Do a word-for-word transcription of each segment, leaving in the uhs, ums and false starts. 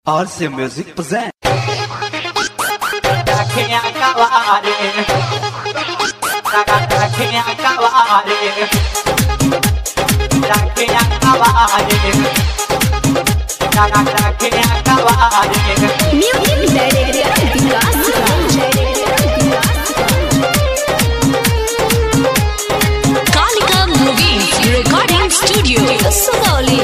R C Music present. Kalika Movies Recording Studio, Sugauli.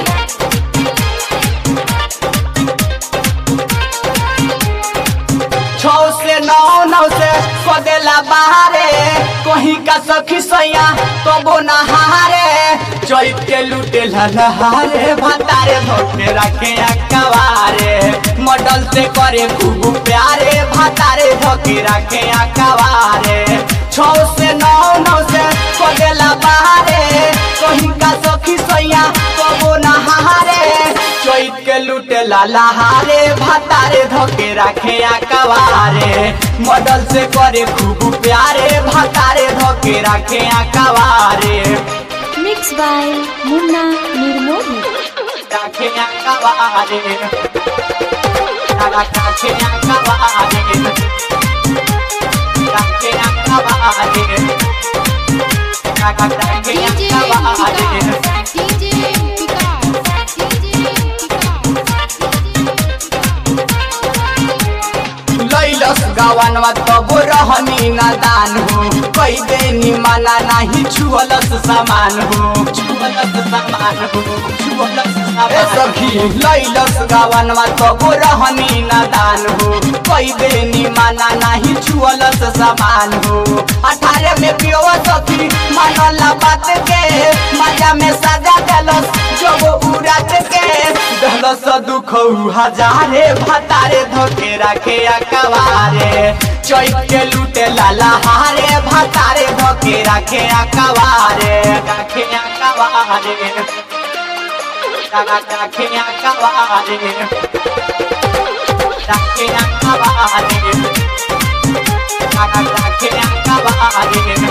छौ से नौ नौ से कदेला बाहरे कहीं का सखी सैया तो वो नहारे चैत के लूटे लहारे भतारे धोके रखे अकवारे मॉडल से करे खूब प्यारे भतारे धोके रखे अकवारे छौ से नौ नौ से कदेला बाहरे कहीं का सखी सैया तो वो नहारे चैत के लूटे लहारे भतारे धोके रखे अकवारे मॉडल से करे खूब प्यारे भतारे धोके रखे अकवारे Mixed by Munna Nirmoli. रखे अकवारे रखे अकवारे रखे अकवारे रखे अकवारे लैलस गवनवा तब रहनी नादान हो कई देनी मना नहीं छुअलस सामान हो छुअलस सामान हो छुअलस सामान सखी लैलस गवनवा तब रहनी नादान हो कई देनी मना नहीं छुअलस सामान हो अठारह में पियो सखी मनला बात के मजा में सजा देलस जब उड़ात के दहलस दुख हजारे भतारे धोके रखे अकवारे चैत के लूटे लहारे भतारे धोके रखे अकवारे रखे अकवारे रखे अकवारे रखे अकवारे रखे अकवारे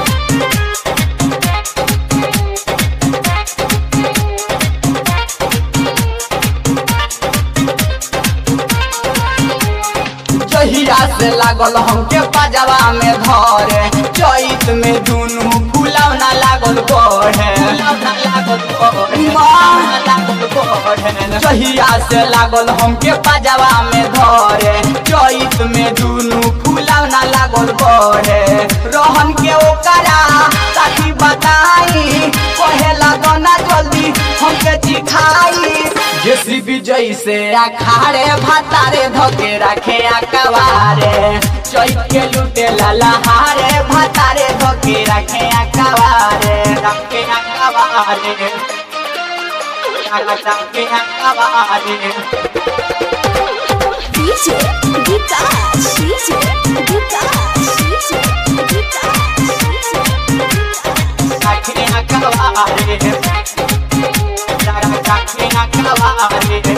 जहिया से लागल हमके पाजवा में धरे चैत में दुनू फुलौना लागल बढ़े जहिया से लागल हमके पाजवा में धरे चैत में दुनू फुलौना लागल बढ़े रहन के ओकरा साथी बताई कहेला दोना जल्दी हमके चिखाई जैसी विजय से अखाड़े भतारे धोके रखे अकवारे चैत के लूटे लहारे भतारे धोके रखे अकवारे रखे अकवारे रखे अकवारे D J Vikas, D J Vikas, D J Vikas, रखे अकवारे रखे अकवारे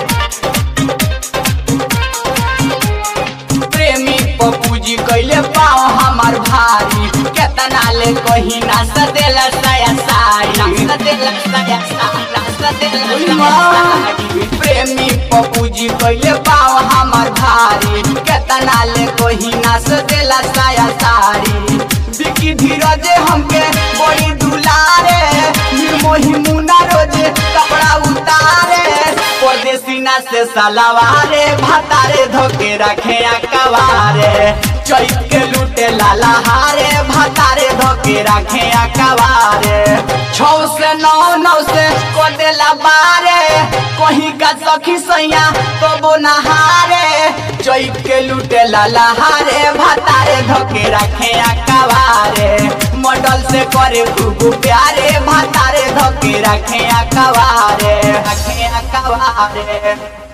प्रेमी पपूजी कैले पाओ हमार भारी केतना ले कहीं ना सदेल साया साड़ी सदेल साया साड़ी प्रेमी पपूजी कैले पाओ हमार भारी केतना ले कहीं ना सदेल साया साड़ी बिकी धीरज हमके बड़ी दुलारे निर्मोही मुना रोजे कपड़ा उतारे परदेसीना से सलवारे भतारे धोके रखे अकवारे चैत के लूटे लहारे भतारे धोके रखे अकवारे छौ से नौ नौ से कदेला बारे कहीं का सखी सैया तो वो नहारे चैत के लूटे लहारे भतारे धोके रखे अकवारे मॉडल से करे खूब प्यारे भतारे धोके रखे अकवारे रखे अकवारे